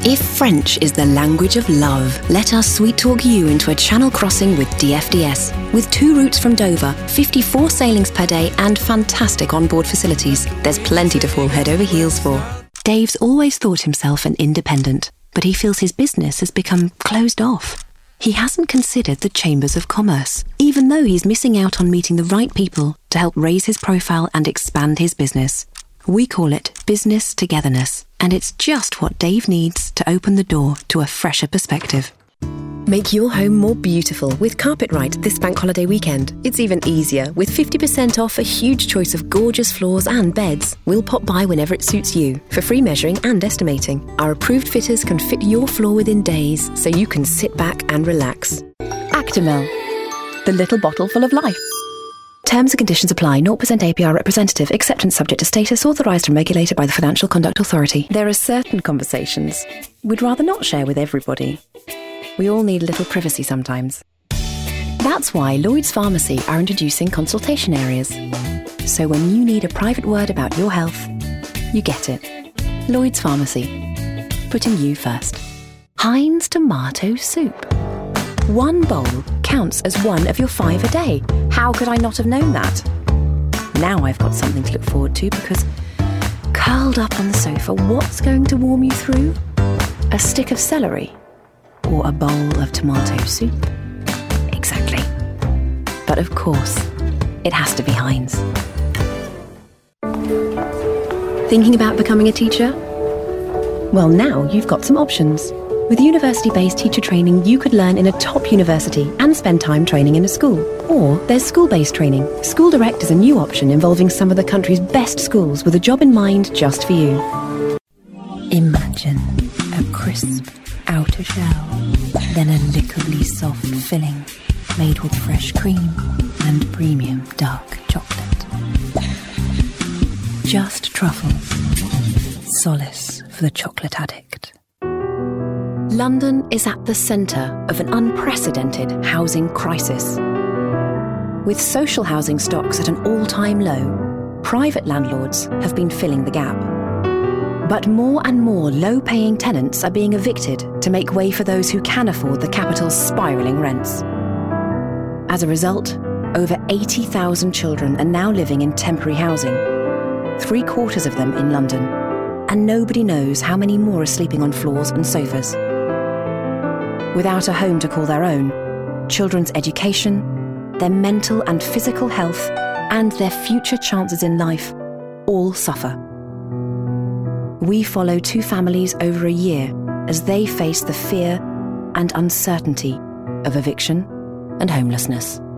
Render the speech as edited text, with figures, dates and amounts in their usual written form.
If French is the language of love, let us sweet talk you into a channel crossing with DFDS. With 2 routes from Dover, 54 sailings per day and fantastic onboard facilities, there's plenty to fall head over heels for. Dave's always thought himself an independent, but he feels his business has become closed off. He hasn't considered the chambers of commerce, even though he's missing out on meeting the right people to help raise his profile and expand his business. We call it business togetherness, and it's just what Dave needs to open the door to a fresher perspective. Make your home more beautiful with Carpetright this bank holiday weekend. It's even easier with 50% off a huge choice of gorgeous floors and beds. We'll pop by whenever it suits you for free measuring and estimating. Our approved fitters can fit your floor within days so you can sit back and relax. Actimel, the little bottle full of life. Terms and conditions apply. 0% APR representative. Acceptance subject to status. Authorised and regulated by the Financial Conduct Authority. There are certain conversations we'd rather not share with everybody. We all need a little privacy sometimes. That's why Lloyds Pharmacy are introducing consultation areas. So when you need a private word about your health, you get it. Lloyds Pharmacy. Putting you first. Heinz tomato soup. 1 bowl counts as 1 of your 5 a day. How could I not have known that? Now I've got something to look forward to because curled up on the sofa, what's going to warm you through? A stick of celery? Or a bowl of tomato soup? Exactly. But of course, it has to be Heinz. Thinking about becoming a teacher? Well, now you've got some options. With university-based teacher training, you could learn in a top university and spend time training in a school. Or there's school-based training. School Direct is a new option involving some of the country's best schools with a job in mind just for you. Imagine a crisp outer shell, then a liquidly soft filling made with fresh cream and premium dark chocolate. Just truffles. Solace for the chocolate addict. London is at the centre of an unprecedented housing crisis. With social housing stocks at an all-time low, private landlords have been filling the gap. But more and more low-paying tenants are being evicted to make way for those who can afford the capital's spiralling rents. As a result, over 80,000 children are now living in temporary housing, 3/4 of them in London, and nobody knows how many more are sleeping on floors and sofas. Without a home to call their own, children's education, their mental and physical health, and their future chances in life all suffer. We follow 2 families over a year as they face the fear and uncertainty of eviction and homelessness.